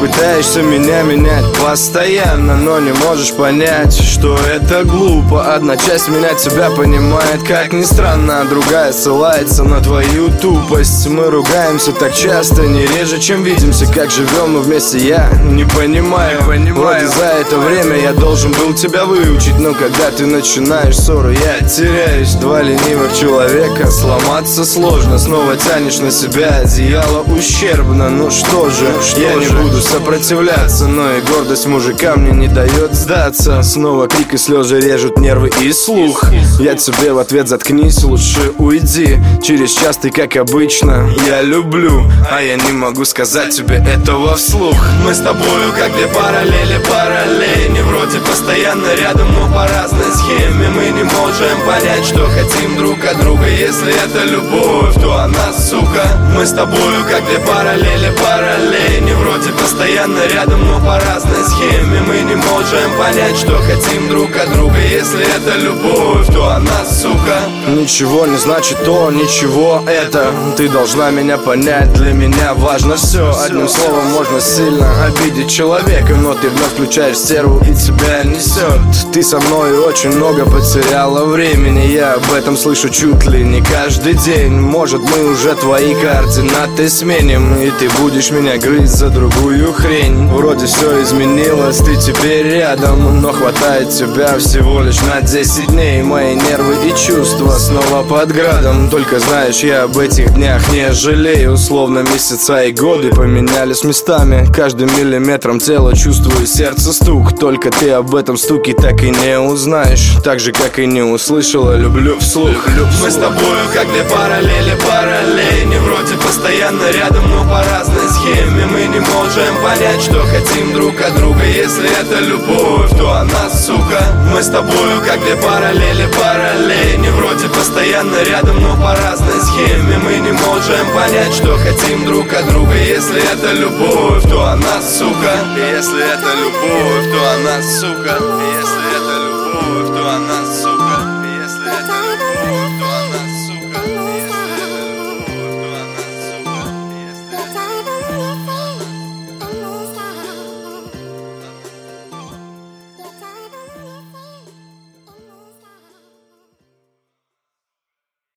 пытаешься меня менять постоянно, но не можешь понять, что это глупо. Одна часть меня тебя понимает, как ни странно, а другая ссылается на твою тупость. Мы ругаемся так часто, не реже, чем видимся. Как живем мы вместе, я не понимаю. Вроде за это время я должен был тебя выучить, но когда ты начинаешь ссору, я теряюсь. Два ленивых человека, сломаться сложно. Снова тянешь на себя одеяло ущербно. Ну что же, я не буду сопротивляться, но и гордость мужика мне не дает сдаться. Снова крик и слезы режут нервы и слух. Я тебе в ответ: заткнись, лучше уйди. Через час ты, как обычно, я люблю, а я не могу сказать тебе этого вслух. Мы с тобою как две параллели, параллельни. Вроде постоянно рядом, но по разной схеме. Мы не можем понять, что хотим друг от друга. Если это любовь, то она сука. Мы с тобою как две параллели, параллельни. Вроде постоянно рядом, но по разной схеме. Мы не можем понять, что хотим друг от друга. Если это любовь, то она сука. Ничего не значит то, ничего это. Ты должна меня понять, для меня важно все. Одним словом можно сильно обидеть человека, но ты вновь включаешь стерву и тебя несет. Ты со мной очень много потеряла времени. Я об этом слышу чуть ли не каждый день. Может, мы уже твои координаты сменим, и ты будешь меня грызть за другую хрень. Вроде все изменилось, ты теперь рядом, но хватает тебя всего лишь на 10 дней. Мои нервы и чувства снова под градом. Только знаешь, я об этих днях не жалею. Словно месяца и годы поменялись местами. Каждым миллиметром тела чувствую сердце стук. Только ты об этом стуке так и не узнаешь, так же, как и не услышала «люблю» вслух. Мы с тобою как две параллели, параллельни. Вроде постоянно рядом, но по разной схеме. Мы не можем понять, что хотим друг от друга. Если это любовь, то она сука. Мы с тобою как две параллели, параллельни. Вроде постоянно рядом, но по разной схеме. Мы не можем понять, что хотим друг от друга. Если это любовь, то она сука. Если это любовь, то она сука. Если это любовь, то она сука.